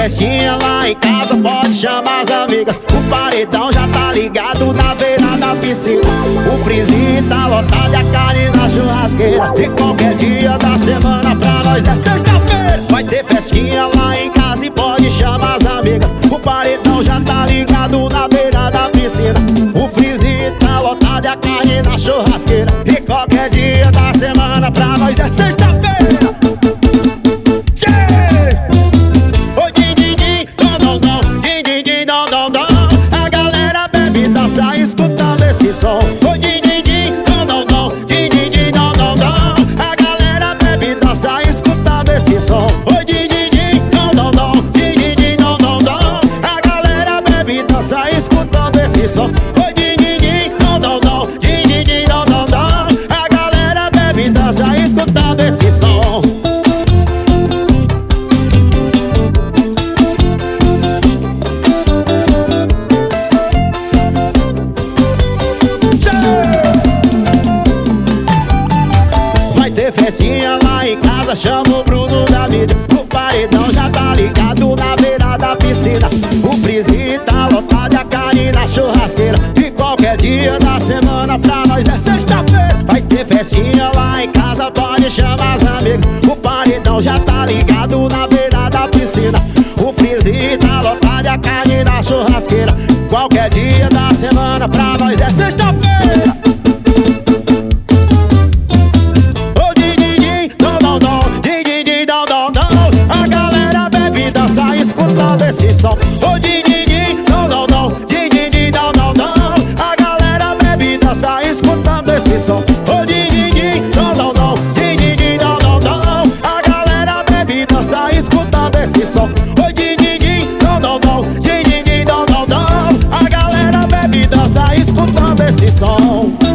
festinha lá em casa, pode chamar as amigas. O paredão já tá ligado na beira da piscina. O frisinho tá lotado e a carne na churrasqueira. E qualquer dia da semana pra nós é sexta-feira. Vai ter festinha lá em casa e pode chamar as amigas. O paredão já tá ligado na beira da piscina. O frisinho tá lotado e a carne na churrasqueira. E qualquer dia da semana pra nós é sexta-feira. Escutando esse som, oi, din, din, din, não, não, din, din, din, não, não. A galera bebe e dança escutando esse som, oi, din, din, din, não, não, din, din, din, não, não. A galera bebe e dança escutando esse som, oi, din, din, din, não, não, din, din, din, não, não. A galera bebe e dança escutando esse som. Festinha lá em casa, chama o Bruno da mídia. O paredão já tá ligado na beira da piscina. O frisinho tá lotado e a carne na churrasqueira. E qualquer dia da semana pra nós é sexta-feira. Vai ter festinha lá em casa, pode chamar as amigas. O paredão já tá ligado na beira da piscina. O frisinho tá lotado e a carne na churrasqueira. Qualquer dia da semana pra nós é sexta-feira. Esse som, oh, din, din, din, não, não, din, din, din, não, não. A galera bebe e dança escutando esse som, oh, din, din, din, não, não, din, din, din, não, não. A galera bebe e dança escutando esse som, oh, din, din, din, não, din, din, din, não. A galera bebe e dança escutando esse som.